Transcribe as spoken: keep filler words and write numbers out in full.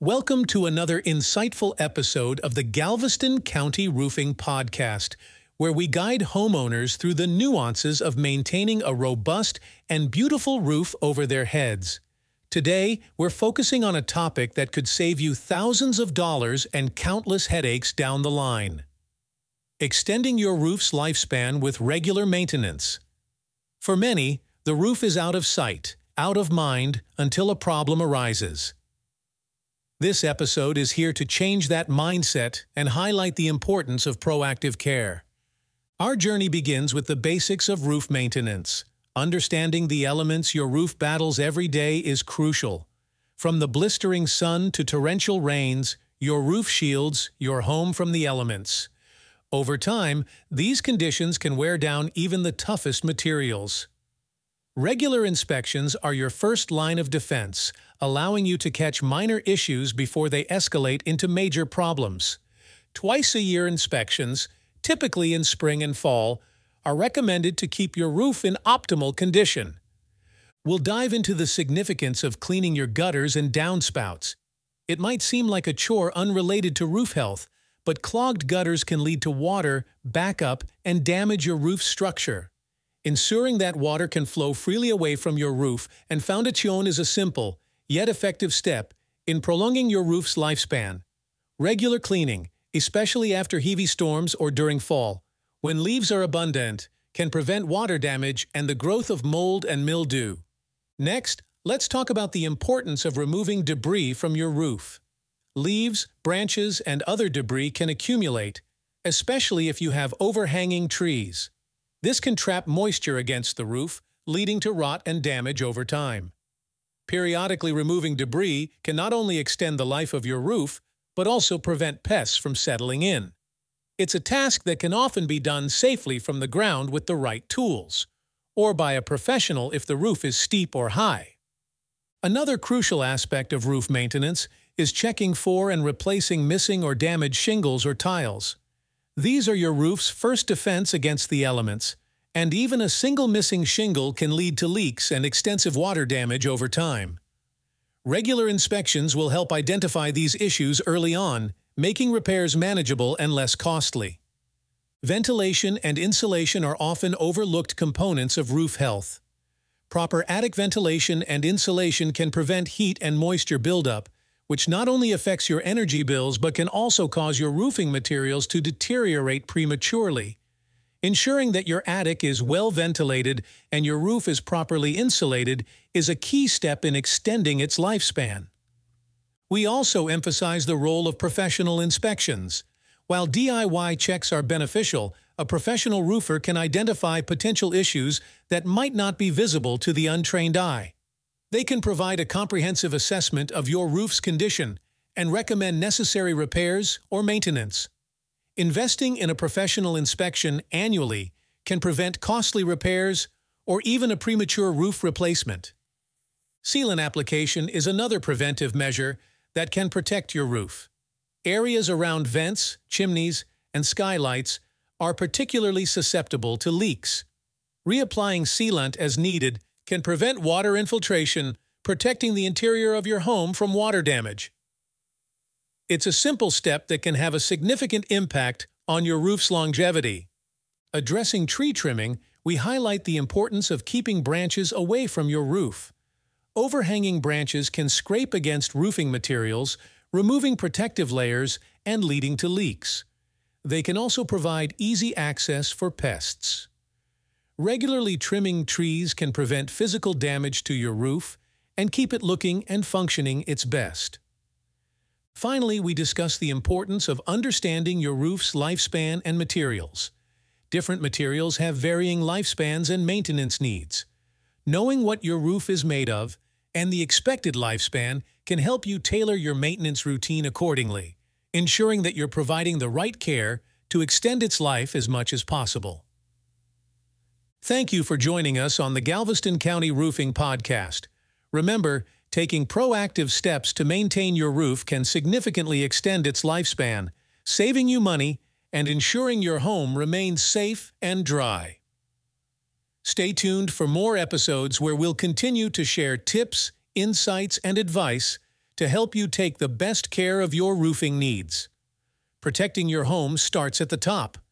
Welcome to another insightful episode of the Galveston County Roofing Podcast, where we guide homeowners through the nuances of maintaining a robust and beautiful roof over their heads. Today, we're focusing on a topic that could save you thousands of dollars and countless headaches down the line: extending your roof's lifespan with regular maintenance. For many, the roof is out of sight, out of mind, until a problem arises. This episode is here to change that mindset and highlight the importance of proactive care. Our journey begins with the basics of roof maintenance. Understanding the elements your roof battles every day is crucial. From the blistering sun to torrential rains, your roof shields your home from the elements. Over time, these conditions can wear down even the toughest materials. Regular inspections are your first line of defense, allowing you to catch minor issues before they escalate into major problems. Twice-a-year inspections, typically in spring and fall, are recommended to keep your roof in optimal condition. We'll dive into the significance of cleaning your gutters and downspouts. It might seem like a chore unrelated to roof health, but clogged gutters can lead to water, backup, and damage your roof structure. Ensuring that water can flow freely away from your roof and foundation is a simple, yet effective step in prolonging your roof's lifespan. Regular cleaning, especially after heavy storms or during fall, when leaves are abundant, can prevent water damage and the growth of mold and mildew. Next, let's talk about the importance of removing debris from your roof. Leaves, branches, and other debris can accumulate, especially if you have overhanging trees. This can trap moisture against the roof, leading to rot and damage over time. Periodically removing debris can not only extend the life of your roof, but also prevent pests from settling in. It's a task that can often be done safely from the ground with the right tools, or by a professional if the roof is steep or high. Another crucial aspect of roof maintenance is checking for and replacing missing or damaged shingles or tiles. These are your roof's first defense against the elements, and even a single missing shingle can lead to leaks and extensive water damage over time. Regular inspections will help identify these issues early on, making repairs manageable and less costly. Ventilation and insulation are often overlooked components of roof health. Proper attic ventilation and insulation can prevent heat and moisture buildup, which not only affects your energy bills but can also cause your roofing materials to deteriorate prematurely. Ensuring that your attic is well ventilated and your roof is properly insulated is a key step in extending its lifespan. We also emphasize the role of professional inspections. While D I Y checks are beneficial, a professional roofer can identify potential issues that might not be visible to the untrained eye. They can provide a comprehensive assessment of your roof's condition and recommend necessary repairs or maintenance. Investing in a professional inspection annually can prevent costly repairs or even a premature roof replacement. Sealant application is another preventive measure that can protect your roof. Areas around vents, chimneys, and skylights are particularly susceptible to leaks. Reapplying sealant as needed can prevent water infiltration, protecting the interior of your home from water damage. It's a simple step that can have a significant impact on your roof's longevity. Addressing tree trimming, we highlight the importance of keeping branches away from your roof. Overhanging branches can scrape against roofing materials, removing protective layers and leading to leaks. They can also provide easy access for pests. Regularly trimming trees can prevent physical damage to your roof and keep it looking and functioning its best. Finally, we discuss the importance of understanding your roof's lifespan and materials. Different materials have varying lifespans and maintenance needs. Knowing what your roof is made of and the expected lifespan can help you tailor your maintenance routine accordingly, ensuring that you're providing the right care to extend its life as much as possible. Thank you for joining us on the Galveston County Roofing Podcast. Remember, taking proactive steps to maintain your roof can significantly extend its lifespan, saving you money and ensuring your home remains safe and dry. Stay tuned for more episodes where we'll continue to share tips, insights, and advice to help you take the best care of your roofing needs. Protecting your home starts at the top.